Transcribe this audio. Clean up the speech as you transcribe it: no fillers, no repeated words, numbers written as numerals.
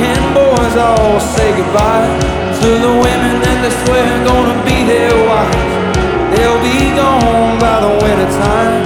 Can boys all say goodbye to the women that they swear are gonna be their wives? They'll be gone by the winter time.